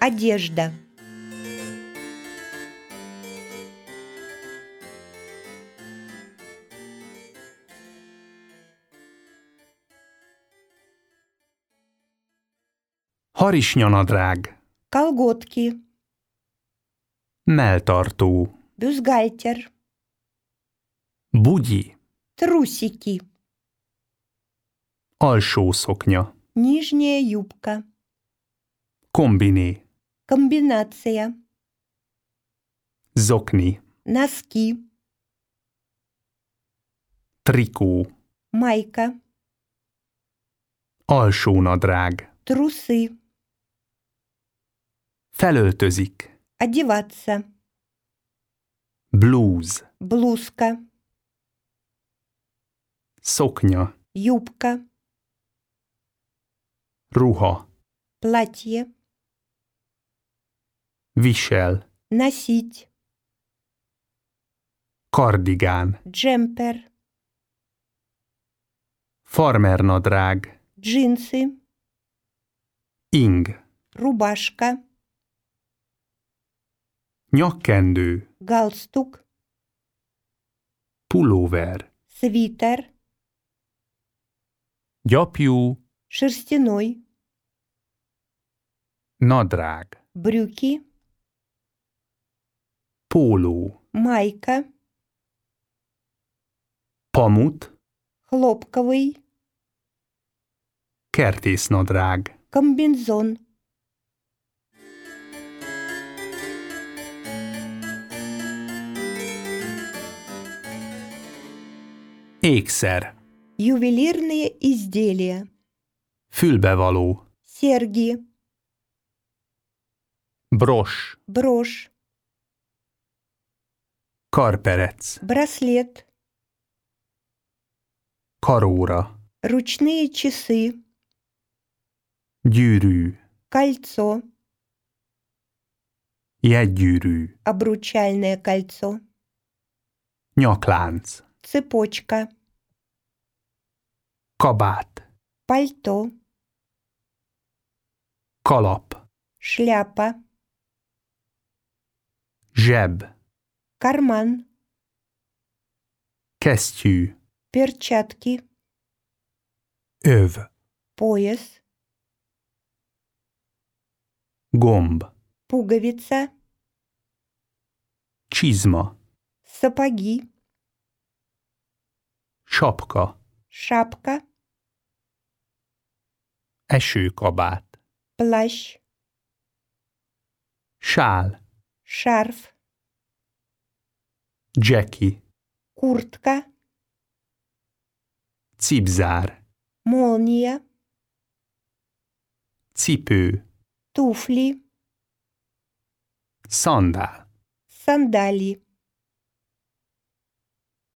Одежда. Harisnyanadrág. Колготки. Melltartó. Бюстгальтер. Bugyi. Трусики. Alsószoknya. Нижняя юбка. Kombiné. Комбинация. Zokni. Носки. Trikó. Майка. Alsónadrág. Трусы. Felöltözik. Одеваться. Blúz. Блузка. Szoknya. Юбка. Ruha. Платье. Visel. Носить. Kardigán. Джемпер. Farmernadrág. Джинсы. Ing. Рубашка. Nyakkendő. Галстук. Pulóver. Свитер. Gyapjú. Шерстяной. Nadrág. Брюки. Póló. Майка. Pamut. Хлопковый. Kertésznadrág. Комбинзон. Ékszer. Ювелирные изделия. Fülbevaló. Серьги. Bros. Брошь. Karperec. Браслет. Karóra. Ручные часы. Gyűrű. Кольцо. Jegygyűrű. Обручальное кольцо. Nyaklánc. Цепочка. Kabát. Пальто. Kalap. Шляпа. Zseb. Карман. Kesztyű. Перчатки. Öv. Пояс. Gomb. Пуговица. Csizma. Сапоги. Sapka. Шапка. Esőkabát. Плащ. Sál. Шарф. Dzseki. Куртка. Cipzár. Молния. Cipő. Туфли. Szandál. Сандалии.